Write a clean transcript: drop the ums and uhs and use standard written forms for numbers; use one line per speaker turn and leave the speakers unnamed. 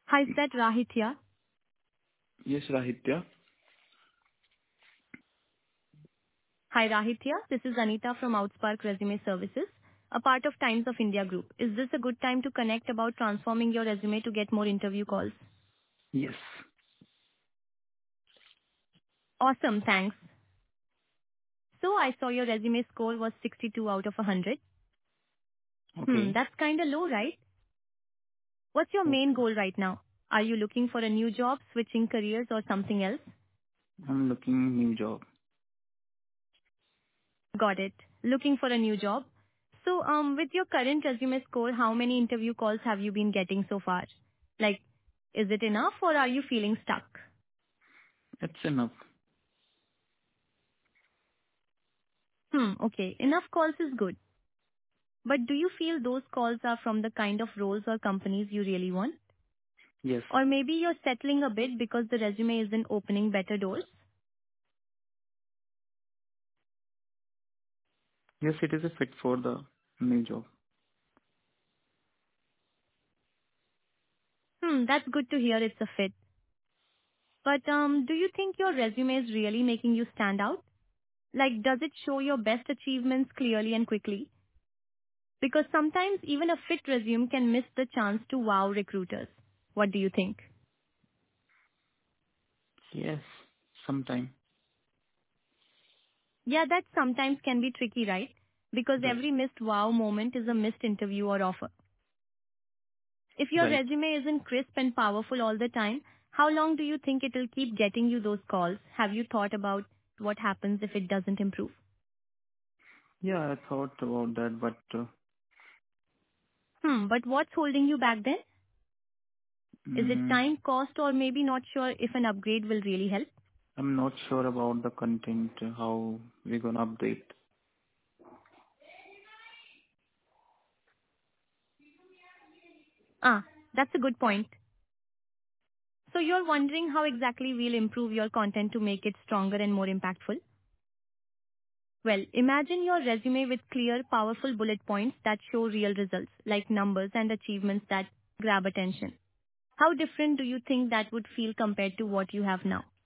Hi, is that Rahit here?
Yes, Rahitya.
Hi, Rahit here. This is Anita from Outspark Resume Services, a part of Times of India Group. Is this a good time to connect about transforming your resume to get more interview calls?
Yes.
Awesome, thanks. So I saw your resume score was 62 out of 100.
Okay.
That's kinda low, right? What's your main
Okay.
goal right now? Are you looking for a new job, switching careers or something else?
I'm looking new job.
Got it. Looking for a new job. So, with your current resume score, how many interview calls have you been getting so far? Like, is it enough or are you feeling stuck?
That's enough.
Okay. Enough calls is good. But do you feel those calls are from the kind of roles or companies you really want?
Yes.
Or maybe you're settling a bit because the resume isn't opening better doors?
Yes, it is a fit for the new job.
That's good to hear it's a fit. But do you think your resume is really making you stand out? Like, does it show your best achievements clearly and quickly? Because sometimes even a fit resume can miss the chance to wow recruiters. What do you think?
Yes. Sometime.
Yeah, that sometimes can be tricky, right? Because
Right.
every missed wow moment is a missed interview or offer. If your
Right.
resume isn't crisp and powerful all the time, how long do you think it'll keep getting you those calls? Have you thought about what happens if it doesn't improve?
Yeah, I thought about that, but
But what's holding you back then? Is it
mm,
time, cost, or maybe not sure if an upgrade will really help?
I'm not sure about the content, how we're gonna update.
That's a good point. So you're wondering how exactly we'll improve your content to make it stronger and more impactful? Well, imagine your resume with clear, powerful bullet points that show real results, like numbers and achievements that grab attention. How different do you think that would feel compared to what you have now?